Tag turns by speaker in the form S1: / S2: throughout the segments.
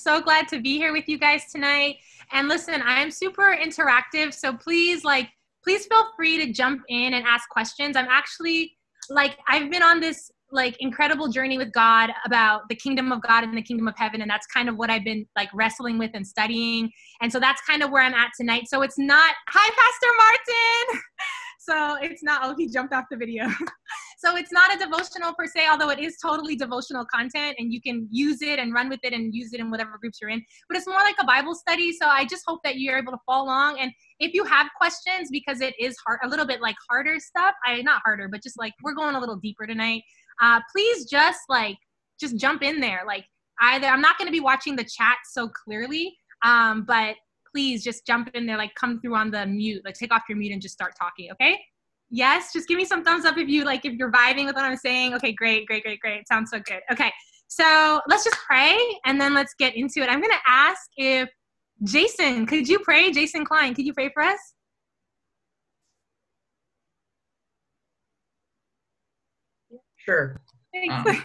S1: So glad to be here with you guys tonight. And listen, I am super interactive, so please feel free to jump in and ask questions. I'm actually I've been on this incredible journey with God about the kingdom of God and the kingdom of heaven, and that's kind of what I've been wrestling with and studying. And so that's kind of where I'm at tonight. So it's not, hi Pastor Martin. So it's not, oh, he jumped off the video. So it's not a devotional per se, although it is totally devotional content and you can use it and run with it and use it in whatever groups you're in. But it's more like a Bible study. So I just hope that you're able to follow along. And if you have questions, because it is hard, a little bit harder stuff, not harder, but just we're going a little deeper tonight. Please just jump in there. Either I'm not going to be watching the chat so clearly, but please just jump in there, come through on the mute, take off your mute and just start talking. Okay. Yes, just give me some thumbs up if you're vibing with what I'm saying. Okay, great. Sounds so good. Okay, so let's just pray and then let's get into it. I'm going to ask if Jason, could you pray? Jason Klein, could you pray for us?
S2: Sure.
S1: Thanks.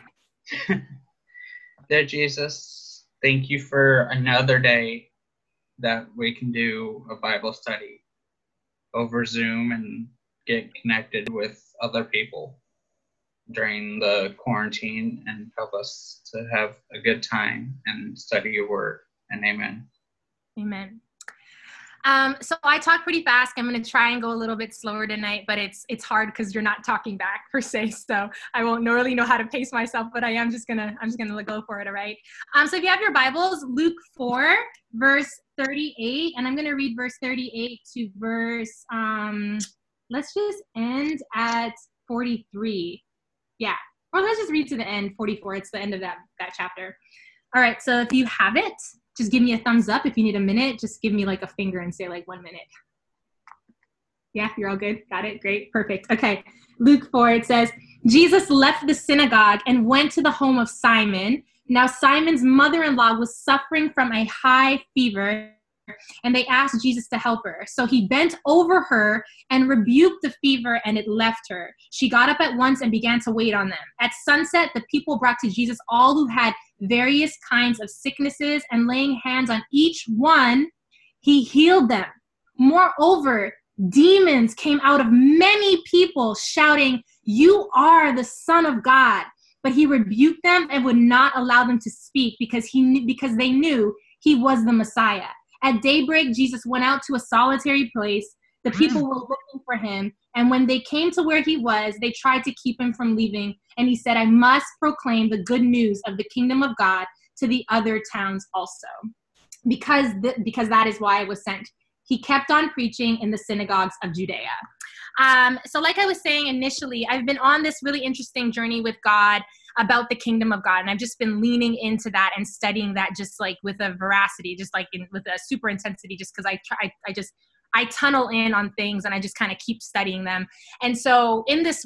S2: Dear Jesus, thank you for another day that we can do a Bible study over Zoom and get connected with other people during the quarantine and help us to have a good time and study your word. And amen.
S1: Amen. So I talk pretty fast. I'm going to try and go a little bit slower tonight, but it's hard because you're not talking back per se. So I won't really know how to pace myself, but I'm just gonna go for it. All right. So if you have your Bibles, Luke 4, verse 38, and I'm going to read verse 38 to verse, let's just end at 43. Yeah. Or let's just read to the end, 44. It's the end of that chapter. All right. So if you have it, just give me a thumbs up. If you need a minute, just give me a finger and say 1 minute. Yeah, you're all good. Got it. Great. Perfect. Okay. Luke 4, it says, Jesus left the synagogue and went to the home of Simon. Now Simon's mother-in-law was suffering from a high fever, and they asked Jesus to help her. So he bent over her and rebuked the fever, and it left her. She got up at once and began to wait on them. At sunset, the people brought to Jesus all who had various kinds of sicknesses, and laying hands on each one, he healed them. Moreover, demons came out of many people, shouting, "You are the Son of God." But he rebuked them and would not allow them to speak because they knew he was the Messiah. At daybreak, Jesus went out to a solitary place. The people were looking for him, and when they came to where he was, they tried to keep him from leaving. And he said, "I must proclaim the good news of the kingdom of God to the other towns also, because that is why I was sent." He kept on preaching in the synagogues of Judea. So like I was saying initially, I've been on this really interesting journey with God about the kingdom of God. And I've just been leaning into that and studying that just with a veracity, with a super intensity, just because I tunnel in on things and I just kind of keep studying them. And so in this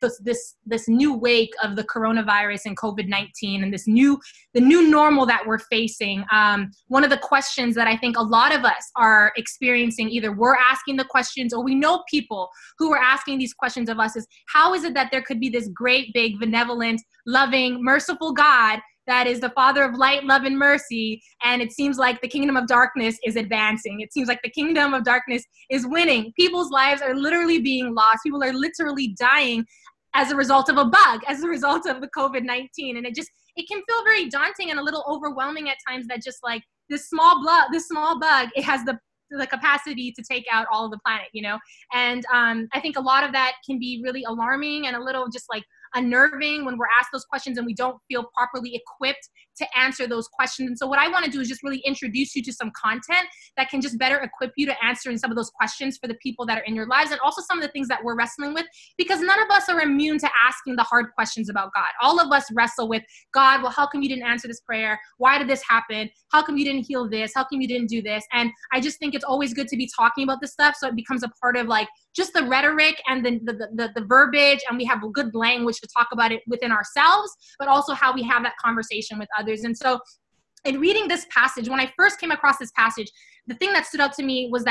S1: new wake of the coronavirus and COVID-19 and the new normal that we're facing, one of the questions that I think a lot of us are experiencing, either we're asking the questions or we know people who are asking these questions of us, is how is it that there could be this great, big, benevolent, loving, merciful God that is the Father of light, love, and mercy, and it seems like the kingdom of darkness is advancing. It seems like the kingdom of darkness is winning. People's lives are literally being lost. People are literally dying as a result of a bug, as a result of the COVID-19. And it can feel very daunting and a little overwhelming at times that just this small bug, it has the capacity to take out all of the planet, And I think a lot of that can be really alarming and a little just unnerving when we're asked those questions and we don't feel properly equipped to answer those questions. And so what I want to do is just really introduce you to some content that can just better equip you to answer some of those questions for the people that are in your lives, and also some of the things that we're wrestling with, because none of us are immune to asking the hard questions about God. All of us wrestle with, God, well, how come you didn't answer this prayer? Why did this happen? How come you didn't heal this? How come you didn't do this? And I just think it's always good to be talking about this stuff so it becomes a part of just the rhetoric and the verbiage, and we have a good language to talk about it within ourselves, but also how we have that conversation with others. And so in reading this passage, when I first came across this passage, the thing that stood out to me was that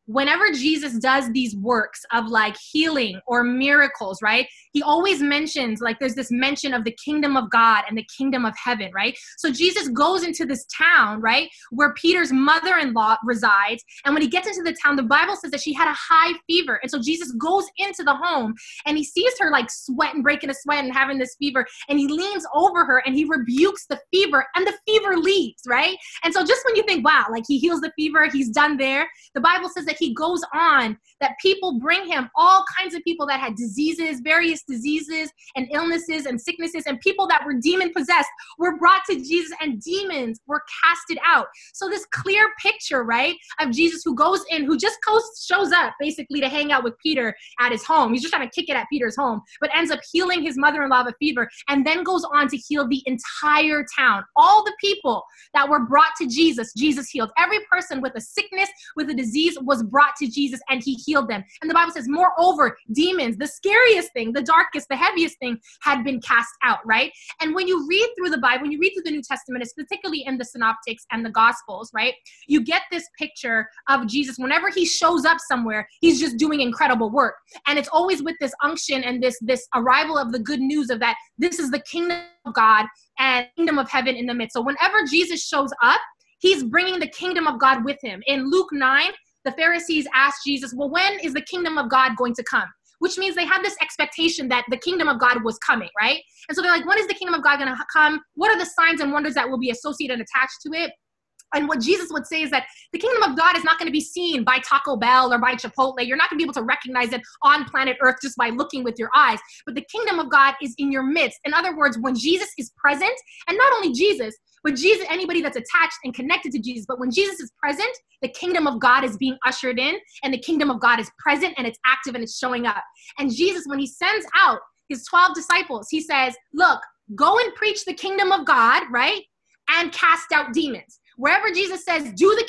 S1: whenever Jesus does these works of like healing or miracles, right? He always mentions, like there's this mention of the kingdom of God and the kingdom of heaven, right? So Jesus goes into this town, right, where Peter's mother-in-law resides. And when he gets into the town, the Bible says that she had a high fever. And so Jesus goes into the home and he sees her like sweating, breaking a sweat and having this fever. And he leans over her and he rebukes the fever and the fever leaves, right? And so just when you think, wow, like he heals the fever, he's done there. The Bible says that he goes on, that people bring him, all kinds of people that had diseases, various diseases and illnesses and sicknesses, and people that were demon possessed were brought to Jesus and demons were casted out. So this clear picture, right, of Jesus who goes in, who just shows up basically to hang out with Peter at his home. He's just trying to kick it at Peter's home, but ends up healing his mother-in-law of a fever, and then goes on to heal the entire town. All the people that were brought to Jesus, Jesus healed. Every person with a sickness, with a disease was brought to Jesus and he healed them. And the Bible says, moreover, demons, the scariest thing, the darkest, the heaviest thing, had been cast out, right? And when you read through the Bible, when you read through the New Testament, it's particularly in the Synoptics and the Gospels, right? You get this picture of Jesus. Whenever he shows up somewhere, he's just doing incredible work. And it's always with this unction and this arrival of the good news of that this is the kingdom of God and kingdom of heaven in the midst. So whenever Jesus shows up, he's bringing the kingdom of God with him. In Luke 9, the Pharisees asked Jesus, well, when is the kingdom of God going to come? Which means they had this expectation that the kingdom of God was coming, right? And so they're like, when is the kingdom of God going to come? What are the signs and wonders that will be associated and attached to it? And what Jesus would say is that the kingdom of God is not going to be seen by Taco Bell or by Chipotle. You're not going to be able to recognize it on planet Earth just by looking with your eyes. But the kingdom of God is in your midst. In other words, when Jesus is present, and not only Jesus, but Jesus, anybody that's attached and connected to Jesus, but when Jesus is present, the kingdom of God is being ushered in, and the kingdom of God is present, and it's active, and it's showing up. And Jesus, when he sends out his 12 disciples, he says, look, go and preach the kingdom of God, right? And cast out demons. Wherever Jesus says,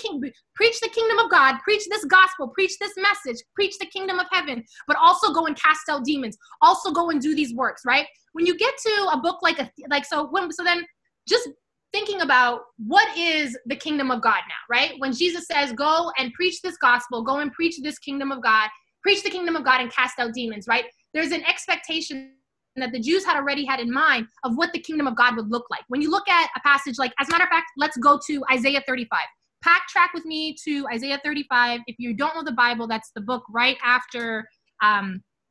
S1: preach the kingdom of God, preach this gospel, preach this message, preach the kingdom of heaven, but also go and cast out demons. Also go and do these works, right? When you get to a book so then just thinking about what is the kingdom of God now, right? When Jesus says, go and preach this gospel, go and preach this kingdom of God, preach the kingdom of God and cast out demons, right? There's an expectation that the Jews had already had in mind of what the kingdom of God would look like. When you look at a passage like, as a matter of fact, let's go to Isaiah 35. Track with me to Isaiah 35. If you don't know the Bible, that's the book right after, I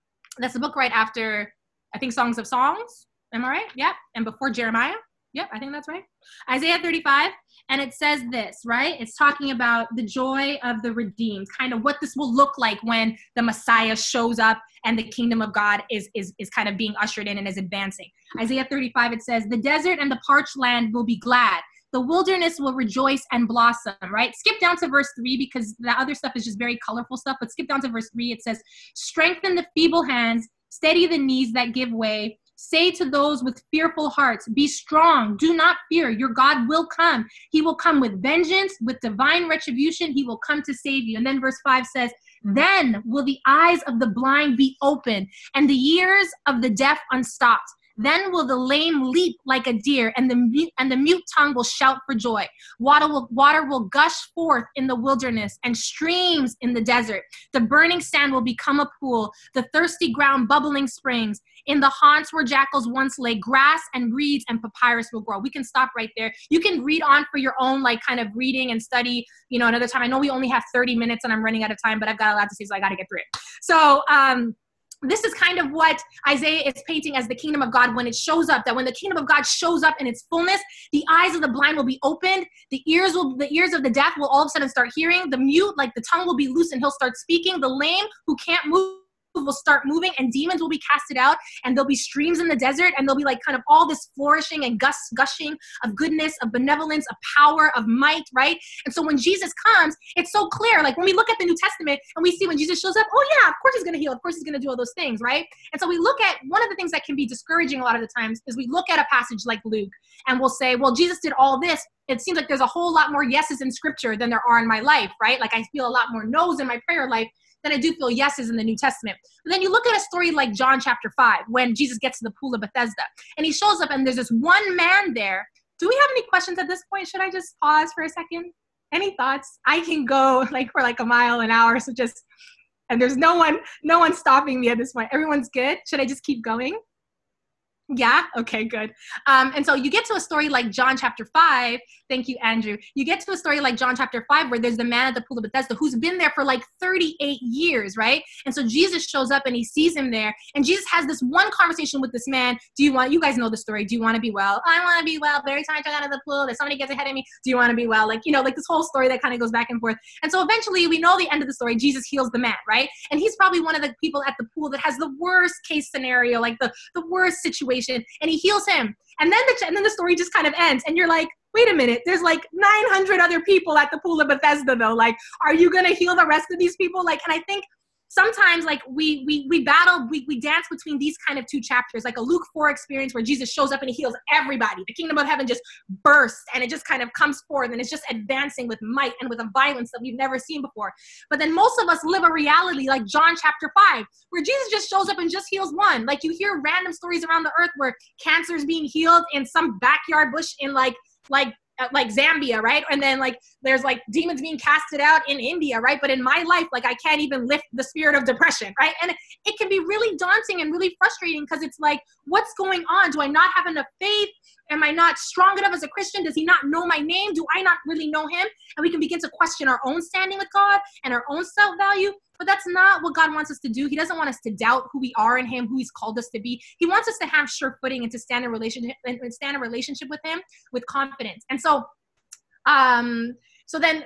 S1: think, Songs of Songs. Am I right? Yeah. And before Jeremiah. Yep, I think that's right. Isaiah 35, and it says this, right? It's talking about the joy of the redeemed, kind of what this will look like when the Messiah shows up and the kingdom of God is kind of being ushered in and is advancing. Isaiah 35, it says, the desert and the parched land will be glad. The wilderness will rejoice and blossom, right? Skip down to verse 3 because the other stuff is just very colorful stuff, but skip down to verse 3. It says, strengthen the feeble hands, steady the knees that give way. Say to those with fearful hearts, be strong, do not fear, your God will come. He will come with vengeance, with divine retribution. He will come to save you. And then verse 5 says, then will the eyes of the blind be opened and the ears of the deaf unstopped. Then will the lame leap like a deer, and the mute tongue will shout for joy. Water will gush forth in the wilderness and streams in the desert. The burning sand will become a pool, the thirsty ground bubbling springs. In the haunts where jackals once lay, grass and reeds and papyrus will grow. We can stop right there. You can read on for your own, like, kind of reading and study, another time. I know we only have 30 minutes and I'm running out of time, but I've got a lot to say, so I got to get through it. So, this is kind of what Isaiah is painting as the kingdom of God when it shows up, that when the kingdom of God shows up in its fullness, the eyes of the blind will be opened, the ears of the deaf will all of a sudden start hearing, the mute, like the tongue will be loose and he'll start speaking, the lame who can't move will start moving, and demons will be casted out, and there'll be streams in the desert, and there'll be like kind of all this flourishing and gushing of goodness, of benevolence, of power, of might, right? And so when Jesus comes, it's so clear. Like when we look at the New Testament and we see when Jesus shows up, oh yeah, of course he's going to heal, of course he's going to do all those things, right? And so we look at, one of the things that can be discouraging a lot of the times is we look at a passage like Luke and we'll say, well, Jesus did all this. It seems like there's a whole lot more yeses in scripture than there are in my life, right? Like I feel a lot more no's in my prayer life than I do feel yeses in the New Testament. But then you look at a story like John chapter 5, when Jesus gets to the pool of Bethesda, and he shows up and there's this one man there. Do we have any questions at this point? Should I just pause for a second? Any thoughts? I can go like for like a mile an hour. So just, and there's no one stopping me at this point. Everyone's good. Should I just keep going? Yeah. Okay, good. And so you get to a story like John chapter 5. Thank you, Andrew. You get to a story like John chapter 5 where there's the man at the pool of Bethesda who's been there for like 38 years, right? And so Jesus shows up and he sees him there. And Jesus has this one conversation with this man. You guys know the story. Do you want to be well? I want to be well. But every time I check out of the pool, there's somebody gets ahead of me. Do you want to be well? Like, like this whole story that kind of goes back and forth. And so eventually we know the end of the story. Jesus heals the man, right? And he's probably one of the people at the pool that has the worst case scenario, like the worst situation. And he heals him. And then the story just kind of ends. And you're like, wait a minute, there's like 900 other people at the pool of Bethesda though. Like, are you going to heal the rest of these people? Like, and I think sometimes like we battle, we dance between these kind of two chapters, like a Luke 4 experience where Jesus shows up and he heals everybody. The kingdom of heaven just bursts and it just kind of comes forth and it's just advancing with might and with a violence that we've never seen before. But then most of us live a reality like John chapter 5, where Jesus just shows up and just heals one. Like you hear random stories around the earth where cancer is being healed in some backyard bush in like Zambia, right? And then like there's like demons being casted out in India, right? But in my life, like I can't even lift the spirit of depression, right? And it can be really daunting and really frustrating because it's like, what's going on? Do I not have enough faith? Am I not strong enough as a Christian? Does he not know my name? Do I not really know him? And we can begin to question our own standing with God and our own self-value. But that's not what God wants us to do. He doesn't want us to doubt who we are in him, who he's called us to be. He wants us to have sure footing and to stand in relationship with him with confidence. And so, then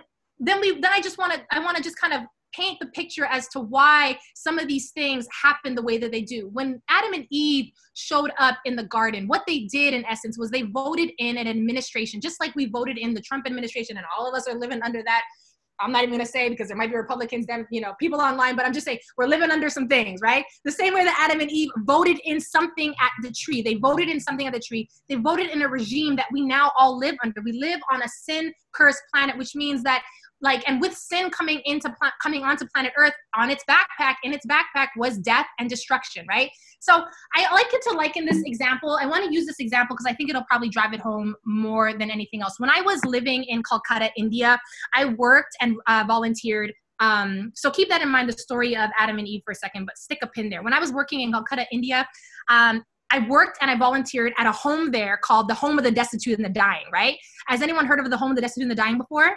S1: I want to just kind of paint the picture as to why some of these things happen the way that they do. When Adam and Eve showed up in the garden, what they did in essence was they voted in an administration, just like we voted in the Trump administration, and all of us are living under that. I'm not even going to say because there might be Republicans, people online, but I'm just saying we're living under some things, right? The same way that Adam and Eve voted in something at the tree. They voted in something at the tree. They voted in a regime that we now all live under. We live on a sin-cursed planet, which means that and with sin coming onto planet Earth, in its backpack was death and destruction, right? So I like it to liken this example. I want to use this example because I think it'll probably drive it home more than anything else. When I was living in Calcutta, India, I worked and volunteered. So keep that in mind, the story of Adam and Eve for a second, but stick a pin there. When I was working in Calcutta, India, I worked and I volunteered at a home there called the Home of the Destitute and the Dying, right? Has anyone heard of the Home of the Destitute and the Dying before?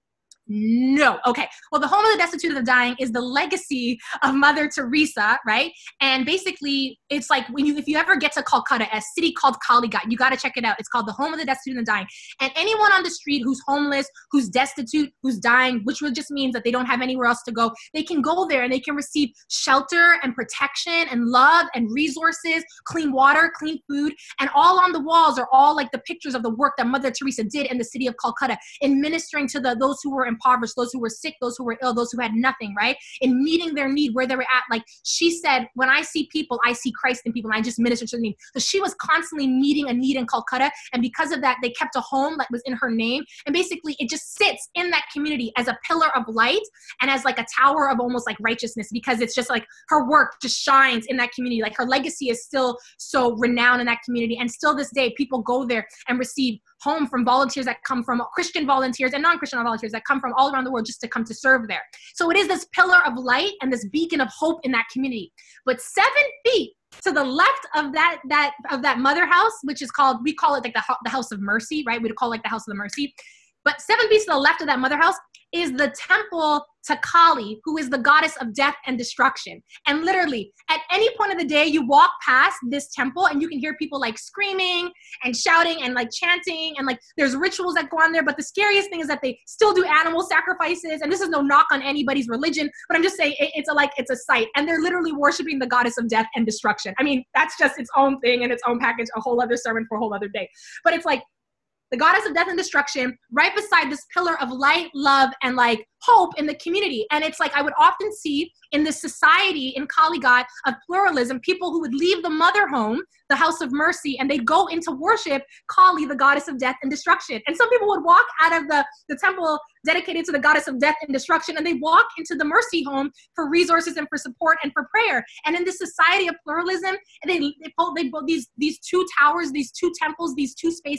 S1: No. Okay. Well, the Home of the Destitute and the Dying is the legacy of Mother Teresa, right? And basically, it's like if you ever get to Calcutta, a city called Kalighat, you got to check it out. It's called the Home of the Destitute and the Dying. And anyone on the street who's homeless, who's destitute, who's dying, which just means that they don't have anywhere else to go, they can go there and they can receive shelter and protection and love and resources, clean water, clean food, and all on the walls are all like the pictures of the work that Mother Teresa did in the city of Calcutta in ministering to those who were impoverished, those who were sick, those who were ill, those who had nothing, right? In meeting their need where they were at. Like she said, when I see people, I see Christ in people, and I just minister to the need. So she was constantly meeting a need in Calcutta, and because of that, they kept a home that was in her name, and basically it just sits in that community as a pillar of light and as like a tower of almost like righteousness, because it's just like her work just shines in that community. Like her legacy is still so renowned in that community, and still this day, people go there and receive home from volunteers that come from Christian volunteers and non-Christian volunteers that come from all around the world just to come to serve there. So it is this pillar of light and this beacon of hope in that community. But 7 feet to the left of that mother house, which is called, we call it like the house of mercy, right? We'd call it like the house of the mercy. But 7 feet to the left of that mother house is the temple to Kali, who is the goddess of death and destruction. And literally, at any point of the day, you walk past this temple and you can hear people like screaming and shouting and like chanting, and like there's rituals that go on there. But the scariest thing is that they still do animal sacrifices. And this is no knock on anybody's religion, but I'm just saying it's a sight. And they're literally worshiping the goddess of death and destruction. I mean, that's just its own thing and its own package, a whole other sermon for a whole other day. But it's like the goddess of death and destruction, right beside this pillar of light, love, and like hope in the community. And it's like I would often see in this society in Kalighat of pluralism, people who would leave the mother home, the house of mercy, and they'd go into worship Kali, the goddess of death and destruction. And some people would walk out of the temple dedicated to the goddess of death and destruction, and they walk into the mercy home for resources and for support and for prayer. And in this society of pluralism, they built these two towers, these two temples, these two spaces,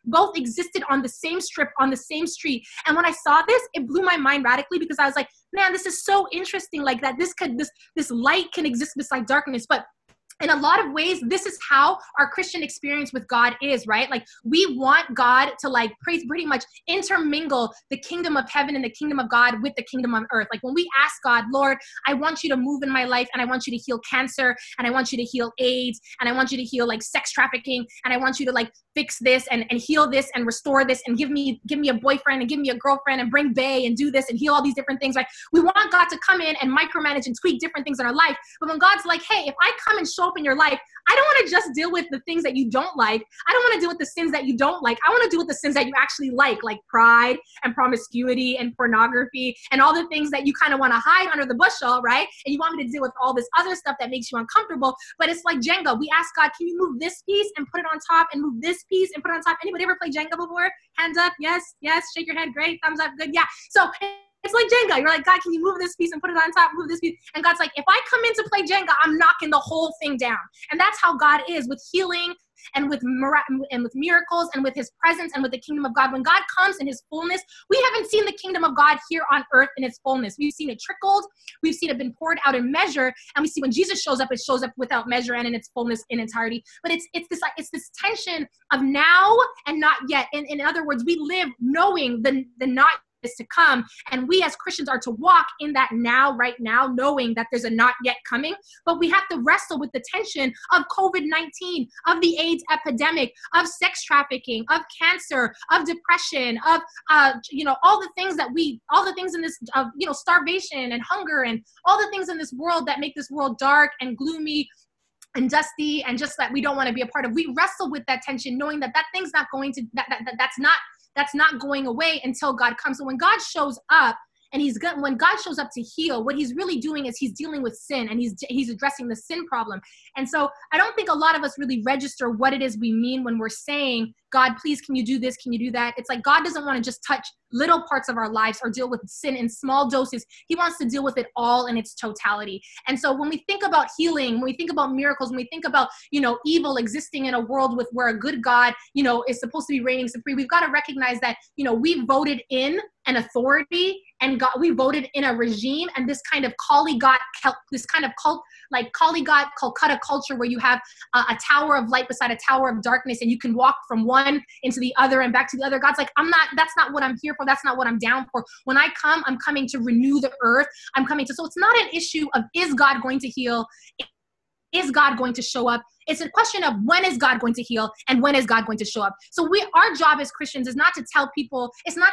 S1: both existed on the same strip, on the same street. And when I saw this, it blew my mind radically, because I was like, man, this is so interesting, like that this light can exist beside darkness. But in a lot of ways, this is how our Christian experience with God is, right? Like, we want God to like pretty much intermingle the kingdom of heaven and the kingdom of God with the kingdom on earth. Like, when we ask God, Lord, I want you to move in my life, and I want you to heal cancer, and I want you to heal AIDS, and I want you to heal like sex trafficking, and I want you to like fix this and heal this and restore this, and give me a boyfriend and give me a girlfriend and bring bae and do this and heal all these different things. Like, we want God to come in and micromanage and tweak different things in our life. But when God's like, hey, if I come and show up in your life, I don't want to just deal with the things that you don't like. I don't want to deal with the sins that you don't like. I want to deal with the sins that you actually like pride and promiscuity and pornography and all the things that you kind of want to hide under the bushel, right? And you want me to deal with all this other stuff that makes you uncomfortable. But it's like Jenga. We ask God, can you move this piece and put it on top, and move this piece and put it on top? Anybody ever play Jenga before? Hands up. Yes. Shake your head. Great. Thumbs up. Good. Yeah. So it's like Jenga. You're like, God, can you move this piece and put it on top, move this piece? And God's like, if I come in to play Jenga, I'm knocking the whole thing down. And that's how God is with healing and with miracles and with his presence and with the kingdom of God. When God comes in his fullness, we haven't seen the kingdom of God here on earth in its fullness. We've seen it trickled. We've seen it been poured out in measure. And we see when Jesus shows up, it shows up without measure and in its fullness in entirety. But it's this tension of now and not yet. And in other words, we live knowing the not is to come, and we as Christians are to walk in that now, right now, knowing that there's a not yet coming. But we have to wrestle with the tension of COVID-19, of the AIDS epidemic, of sex trafficking, of cancer, of depression, of all the things in this, starvation and hunger and all the things in this world that make this world dark and gloomy and dusty, and just that we don't want to be a part of. We wrestle with that tension, knowing that thing's not going to that's not going away until God comes. So when God shows up, and when God shows up to heal, what he's really doing is he's dealing with sin, and he's addressing the sin problem. And so I don't think a lot of us really register what it is we mean when we're saying, God, please, can you do this? Can you do that? It's like God doesn't want to just touch little parts of our lives or deal with sin in small doses. He wants to deal with it all in its totality. And so when we think about healing, when we think about miracles, when we think about, evil existing in a world where a good God, is supposed to be reigning supreme, we've got to recognize that, we voted in an authority, and we voted in a regime, and this kind of cult, like Kali-God, Calcutta culture, where you have a tower of light beside a tower of darkness, and you can walk from one into the other and back to the other. God's like, that's not what I'm here for. That's not what I'm down for. When I come, I'm coming to renew the earth. So it's not an issue of, is God going to heal? Is God going to show up? It's a question of, when is God going to heal, and when is God going to show up? So our job as Christians is not to tell people,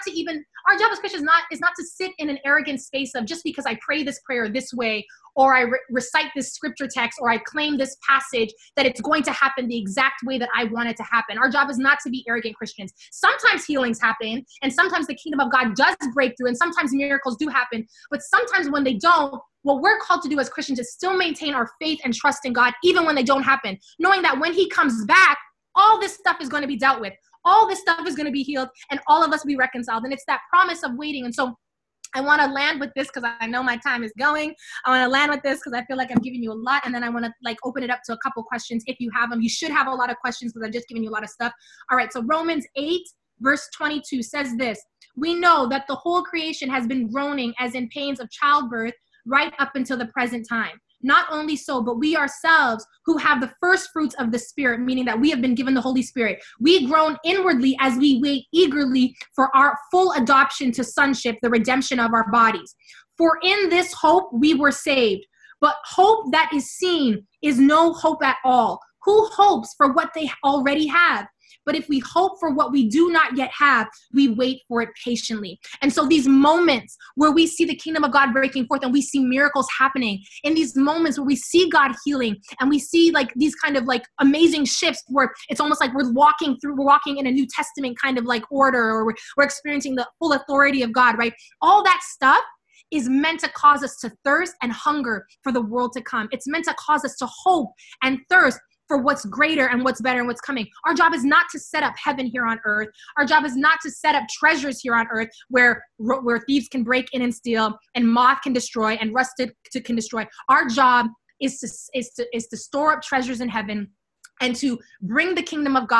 S1: our job as Christians is not to sit in an arrogant space of, just because I pray this prayer this way, or I recite this scripture text, or I claim this passage, that it's going to happen the exact way that I want it to happen. Our job is not to be arrogant Christians. Sometimes healings happen, and sometimes the kingdom of God does break through, and sometimes miracles do happen. But sometimes when they don't, what we're called to do as Christians is still maintain our faith and trust in God, even when they don't happen, knowing that when he comes back, all this stuff is going to be dealt with. All this stuff is going to be healed, and all of us be reconciled. And it's that promise of waiting. And so I want to land with this, because I know my time is going. I want to land with this because I feel like I'm giving you a lot. And then I want to open it up to a couple questions if you have them. You should have a lot of questions, because I've just given you a lot of stuff. All right. So Romans 8, verse 22 says this: we know that the whole creation has been groaning as in pains of childbirth right up until the present time. Not only so, but we ourselves, who have the first fruits of the Spirit, meaning that we have been given the Holy Spirit, we groan inwardly as we wait eagerly for our full adoption to sonship, the redemption of our bodies. For in this hope we were saved. But hope that is seen is no hope at all. Who hopes for what they already have? But if we hope for what we do not yet have, we wait for it patiently. And so these moments where we see the kingdom of God breaking forth and we see miracles happening, in these moments where we see God healing and we see these kind of amazing shifts where it's almost like we're walking in a New Testament kind of order, or we're experiencing the full authority of God, right? All that stuff is meant to cause us to thirst and hunger for the world to come. It's meant to cause us to hope and thirst for what's greater and what's better and what's coming. Our job is not to set up heaven here on earth. Our job is not to set up treasures here on earth where thieves can break in and steal, and moth can destroy, and rust can destroy. Our job is to store up treasures in heaven, and to bring the kingdom of God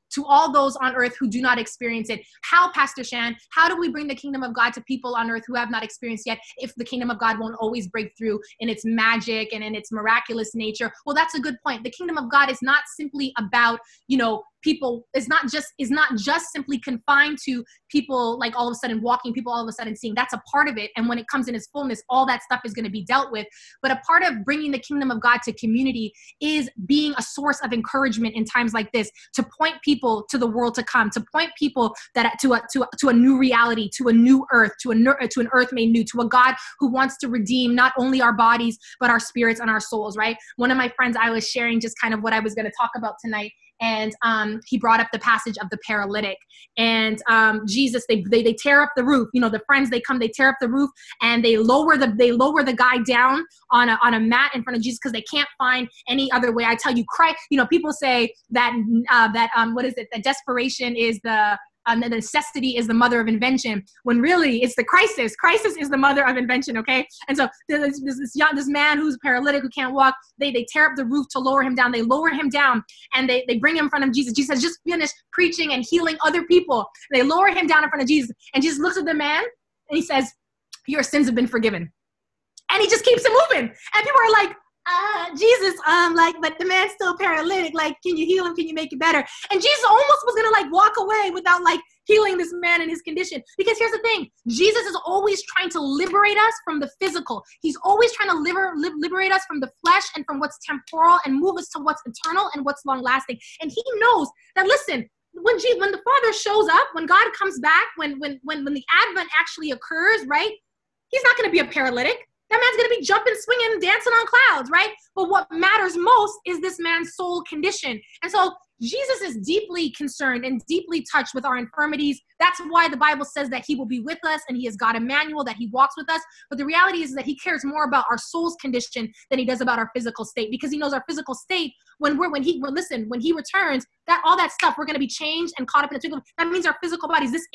S1: to all those on earth who do not experience it. How, Pastor Shan, how do we bring the kingdom of God to people on earth who have not experienced yet if the kingdom of God won't always break through in its magic and in its miraculous nature? Well, that's a good point. The kingdom of God is not simply about, people, is not just simply confined to people like all of a sudden walking, people all of a sudden seeing. That's a part of it. And when it comes in its fullness, all that stuff is going to be dealt with. But a part of bringing the kingdom of God to community is being a source of encouragement in times like this, to point people to the world to come, to point people to a new reality, to a new earth, to an earth made new, to a God who wants to redeem not only our bodies, but our spirits and our souls, right? One of my friends, I was sharing just kind of what I was going to talk about tonight. And he brought up the passage of the paralytic, and Jesus, they tear up the roof. The friends, they come, they tear up the roof, and they lower the guy down on a mat in front of Jesus because they can't find any other way. I tell you, Christ. People say that what is it? That desperation is the necessity is the mother of invention, when really it's the crisis. Crisis is the mother of invention, okay? And so there's this man who's paralytic, who can't walk. They tear up the roof to lower him down. They lower him down, and they bring him in front of Jesus. Jesus has just finished preaching and healing other people. They lower him down in front of Jesus, and Jesus looks at the man, and he says, "Your sins have been forgiven." And he just keeps it moving. And people are like, Jesus, but the man's still paralytic. Can you heal him? Can you make it better? And Jesus almost was going to walk away without healing this man in his condition. Because here's the thing, Jesus is always trying to liberate us from the physical. He's always trying to liberate us from the flesh and from what's temporal and move us to what's eternal and what's long lasting. And he knows that, listen, when the Father shows up, when God comes back, when the Advent actually occurs, right? He's not going to be a paralytic. That man's going to be jumping, swinging, and dancing on clouds, right? But what matters most is this man's soul condition. And so Jesus is deeply concerned and deeply touched with our infirmities. That's why the Bible says that he will be with us, and he is God Emmanuel, that he walks with us. But the reality is that he cares more about our soul's condition than he does about our physical state, because he knows our physical state, when he returns, that all that stuff, we're going to be changed and caught up in a twinkling. That means our physical bodies, this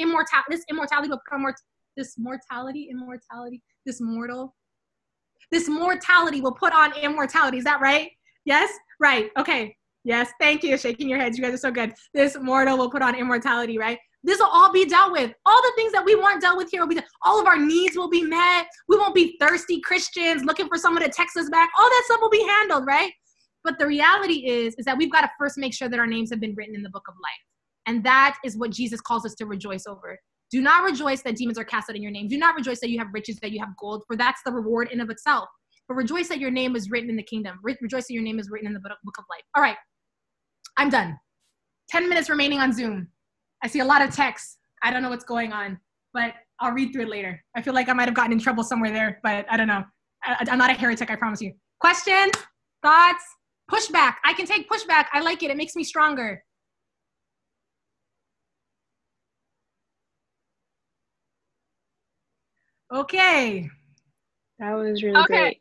S1: mortality will put on immortality. Is that right? Yes? Right. Okay. Yes. Thank you. Shaking your heads. You guys are so good. This mortal will put on immortality, right? This will all be dealt with. All the things that we want dealt with here will be done. All of our needs will be met. We won't be thirsty Christians looking for someone to text us back. All that stuff will be handled, right? But the reality is that we've got to first make sure that our names have been written in the book of life. And that is what Jesus calls us to rejoice over. Do not rejoice that demons are cast out in your name. Do not rejoice that you have riches, that you have gold, for that's the reward in of itself. But rejoice that your name is written in the kingdom. Rejoice that your name is written in the book of life. All right, I'm done. 10 minutes remaining on Zoom. I see a lot of texts. I don't know what's going on, but I'll read through it later. I feel like I might have gotten in trouble somewhere there, but I don't know. I'm not a heretic, I promise you. Questions? Thoughts? Pushback. I can take pushback. I like it. It makes me stronger. Okay.
S3: That was really great.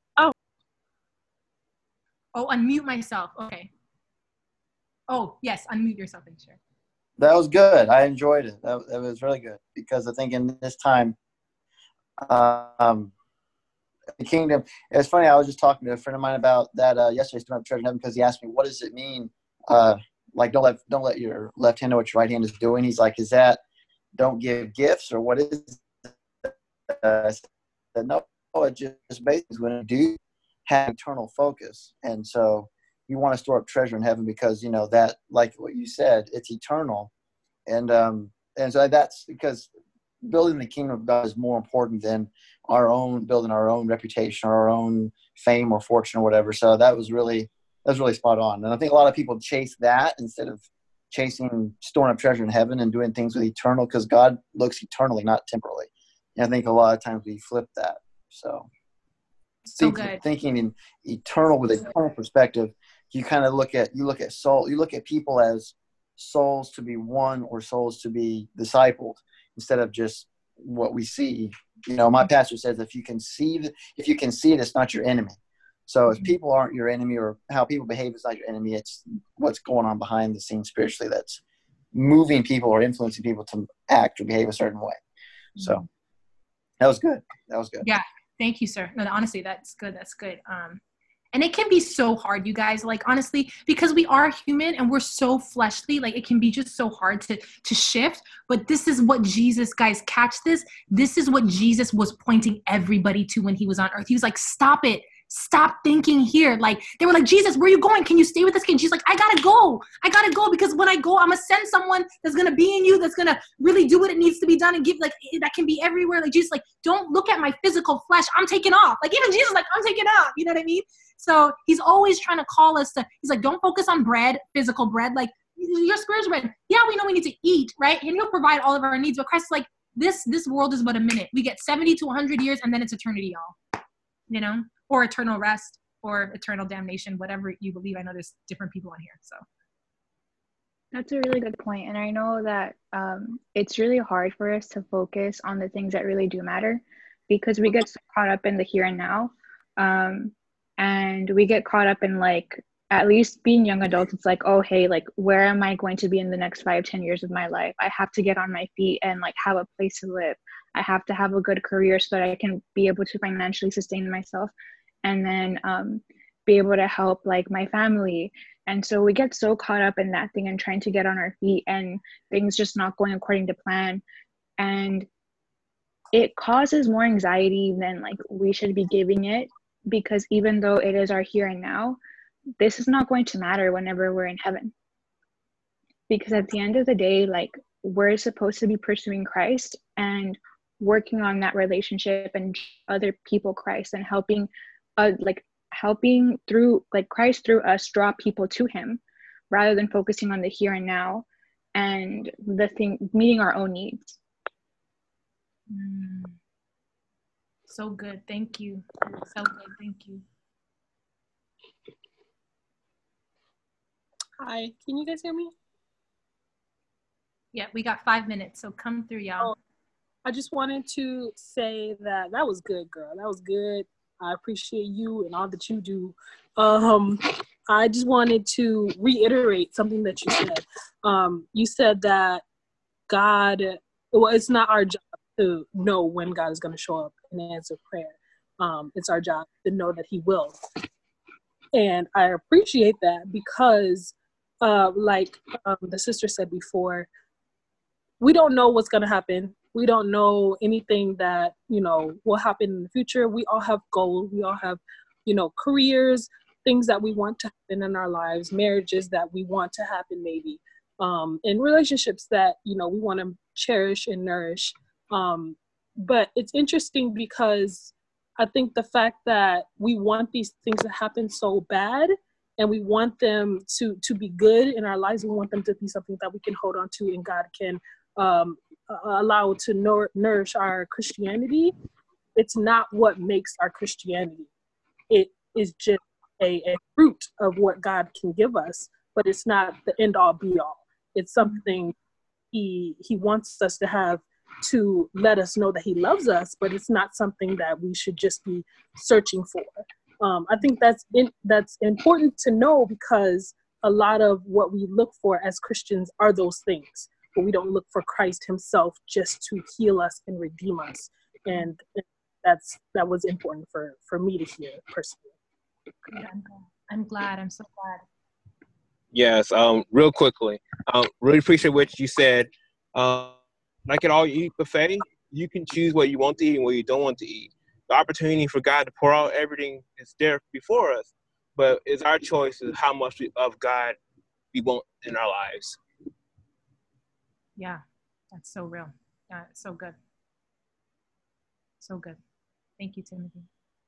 S1: Oh, unmute myself. Okay. Oh, yes, unmute yourself. Sure.
S4: That was good. I enjoyed it. That was really good, because I think in this time, the kingdom. It's funny. I was just talking to a friend of mine about that yesterday, storing up treasure in heaven, because he asked me, "What does it mean? Don't let your left hand know what your right hand is doing." He's like, "Is that don't give gifts, or what is?" I said, "No, it just basically when you do have eternal focus, and so you want to store up treasure in heaven, because that, like what you said, it's eternal, and so that's because building the kingdom of God is more important than building our own reputation or our own fame or fortune or whatever." So that was really spot on. And I think a lot of people chase that instead of chasing storing up treasure in heaven and doing things with eternal, because God looks eternally, not temporally. And I think a lot of times we flip that. So thinking in eternal with an eternal perspective, you kind of look at soul. You look at people as souls to be won or souls to be discipled, instead of just what we see. My pastor says, if you can see it, it's not your enemy. So if people aren't your enemy, or how people behave is not your enemy, it's what's going on behind the scenes spiritually that's moving people or influencing people to act or behave a certain way. So that was good.
S1: Yeah. Thank you, sir. No, honestly, that's good. That's good. And it can be so hard, you guys, like, honestly, because we are human and we're so fleshly, like, it can be just so hard to shift. But this is what Jesus, guys, catch this. This is what Jesus was pointing everybody to when he was on earth. He was like, stop it. Stop thinking here. Like, they were like, Jesus, where are you going? Can you stay with us? And she's like, I gotta go. I gotta go, because when I go, I'm gonna send someone that's gonna be in you, that's gonna really do what it needs to be done and give, like, that can be everywhere. Like, Jesus, like, don't look at my physical flesh. I'm taking off. Like, even Jesus, like, I'm taking off. You know what I mean? So he's always trying to call us to, he's like, don't focus on bread, physical bread. Like, your spiritual bread. Yeah, we know we need to eat, right? And he'll provide all of our needs. But Christ is like, this world is but a minute. We get 70 to 100 years, and then it's eternity, y'all. You know? Or eternal rest, or eternal damnation, whatever you believe. I know there's different people on here, so.
S3: That's a really good point. And I know that it's really hard for us to focus on the things that really do matter, because we get so caught up in the here and now. And we get caught up in, like, at least being young adults, it's like, oh, hey, like, where am I going to be in the next 5-10 years of my life? I have to get on my feet and, like, have a place to live. I have to have a good career so that I can be able to financially sustain myself, and then be able to help, like, my family. And so we get so caught up in that thing and trying to get on our feet, and things just not going according to plan. And it causes more anxiety than, like, we should be giving it, because even though it is our here and now, this is not going to matter whenever we're in heaven. Because at the end of the day, like, we're supposed to be pursuing Christ and working on that relationship and other people Christ, and helping through, like, Christ through us draw people to him, rather than focusing on the here and now and the thing, meeting our own needs.
S1: So good. Thank you. So good. Thank you.
S5: Hi, can you guys hear me?
S1: Yeah, we got 5 minutes, so come through, y'all.
S5: I just wanted to say that was good, girl. That was good. I appreciate you and all that you do. I just wanted to reiterate something that you said. You said that God, well, it's not our job to know when God is going to show up and answer prayer. It's our job to know that he will. And I appreciate that, because like the sister said before, we don't know what's going to happen. We don't know anything that, will happen in the future. We all have goals. We all have, careers, things that we want to happen in our lives, marriages that we want to happen maybe, and relationships that, we want to cherish and nourish. But it's interesting, because I think the fact that we want these things to happen so bad, and we want them to be good in our lives, we want them to be something that we can hold on to, and God can allow to nourish our Christianity. It's not what makes our Christianity. It is just a fruit of what God can give us, but it's not the end all be all. It's something he wants us to have to let us know that he loves us, but it's not something that we should just be searching for. I think that's important to know, because a lot of what we look for as Christians are those things, but we don't look for Christ himself just to heal us and redeem us. And that was important for me to hear personally.
S1: I'm glad. I'm so glad.
S6: Yes, real quickly, really appreciate what you said. Like at all you eat buffet, you can choose what you want to eat and what you don't want to eat. The opportunity for God to pour out everything is there before us, but it's our choice of how much of God we want in our lives.
S1: Yeah, that's so real. Yeah, it's so good. So good. Thank you, Timothy.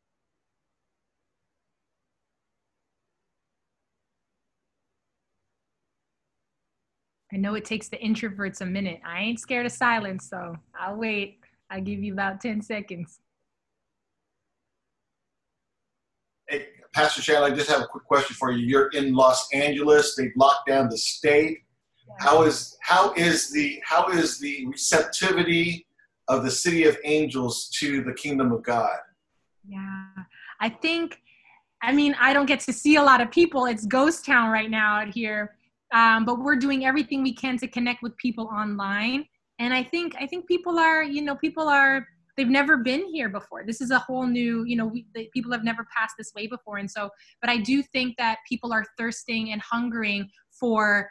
S1: I know it takes the introverts a minute. I ain't scared of silence, so I'll wait. I'll give you about 10 seconds.
S7: Hey, Pastor Chandler, I just have a quick question for you. You're in Los Angeles. They've locked down the state. Yeah. How is the receptivity of the City of Angels to the kingdom of God?
S1: Yeah, I don't get to see a lot of people. It's ghost town right now out here. But we're doing everything we can to connect with people online. And I think people are they've never been here before. This is a whole new, people have never passed this way before. And so, but I do think that people are thirsting and hungering for,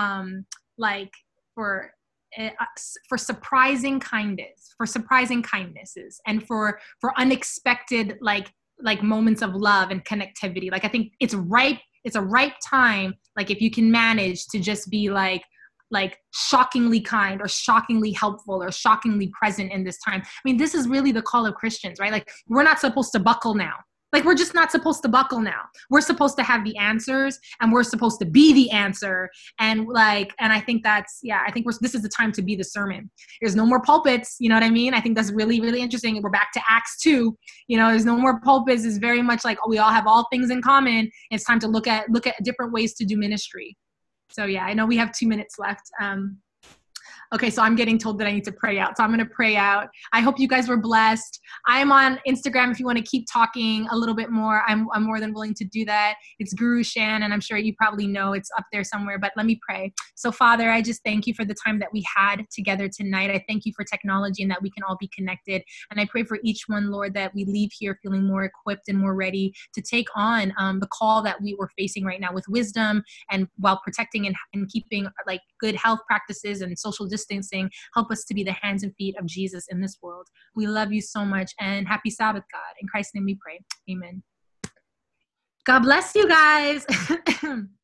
S1: for surprising kindness, for surprising kindnesses, and for unexpected, like moments of love and connectivity. Like, I think it's a ripe time. Like, if you can manage to just be like shockingly kind or shockingly helpful or shockingly present in this time. I mean, this is really the call of Christians, right? Like, we're not supposed to buckle now. Like, we're just not supposed to buckle now. We're supposed to have the answers, and we're supposed to be the answer. And I think this is the time to be the sermon. There's no more pulpits. You know what I mean? I think that's really, really interesting. We're back to Acts 2. There's no more pulpits. It's very much like, we all have all things in common. It's time to look at different ways to do ministry. So yeah, I know we have 2 minutes left. Okay, so I'm getting told that I need to pray out. So I'm going to pray out. I hope you guys were blessed. I'm on Instagram if you want to keep talking a little bit more. I'm more than willing to do that. It's Guru Shan, and I'm sure you probably know it's up there somewhere, but let me pray. So Father, I just thank you for the time that we had together tonight. I thank you for technology and that we can all be connected. And I pray for each one, Lord, that we leave here feeling more equipped and more ready to take on the call that we were facing right now with wisdom, and while protecting and keeping like good health practices and social distancing. Help us to be the hands and feet of Jesus in this world. We love you so much, and happy Sabbath, God. In Christ's name we pray. Amen. God bless you guys.